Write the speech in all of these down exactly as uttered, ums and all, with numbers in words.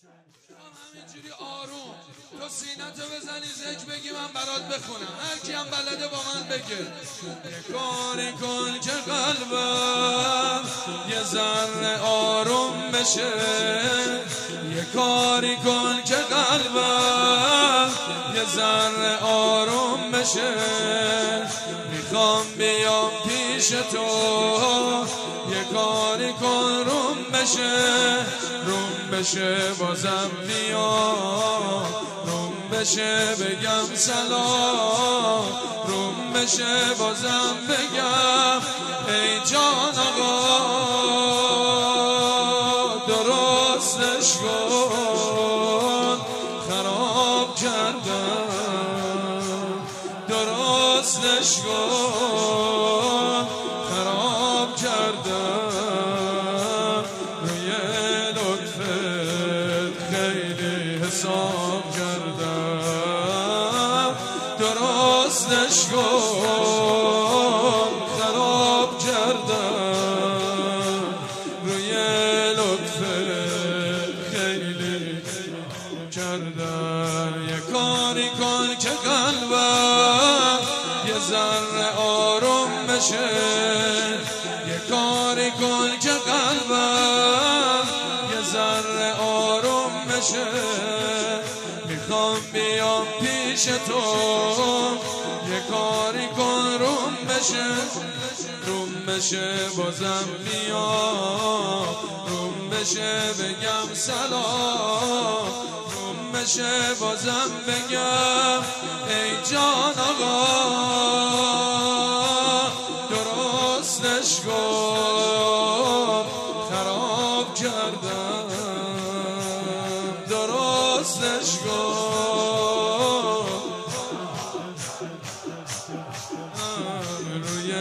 همینجوری آروم تو سینتو بزنی ذکر بگی من برات بخونم، هر کی هم بلده با من بگه. یه کاری کن که قلبم یه ذره آروم بشه، یه کاری کن که قلبم یه ذره آروم بشه. میخوام بیام پیش تو، یه کاری کن روم بشه، روم بشه بازم بیام، روم بشه بگم سلام، روم بشه بازم بگم ای جان آقا درستش کن، خراب کردم درستش کن، خراب کردم روی لطفت خیلی حساب کردم، درستش کن خراب کردم روی لطفت خیلی کردم. یه کاری کن که قلبم یه ذره آروم بشه، یه کاری کن که قلبم یه ذره آروم بشه. میخوام بیام پیش تو، یه کاری کن روم بشه، روم بشه بازم بیام، روم بشه بگم سلام، روم بشه بازم بگم ای جان آقا درستش کن، خراب کردم درستش کن روی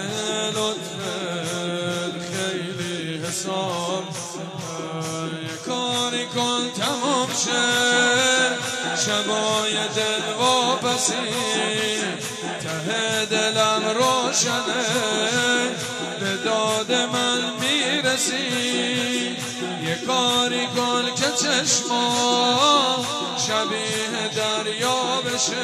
لطفت خیلی حساب. یه کاری کن تمام شه شبای دل واپسی، ته دلم روشنه به داد من میرسی. یه کاری کن که چشمام شبیه دریا بشه،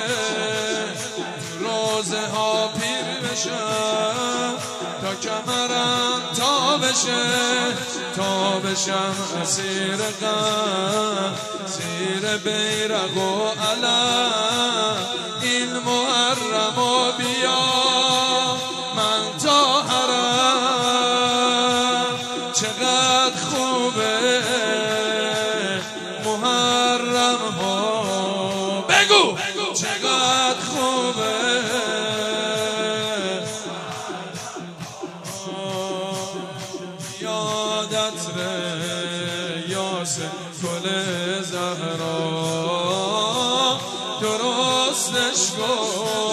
روزه ها پیر بشم تا کمرم تا بشه، تا بشم اسیر غم زیر بیرق و علم. این محرم و بیا من تا حرم، چقدر خوبه محرم ها، بگو چقدر خوبه یادت ره یاسه گل زهرا درستش کن.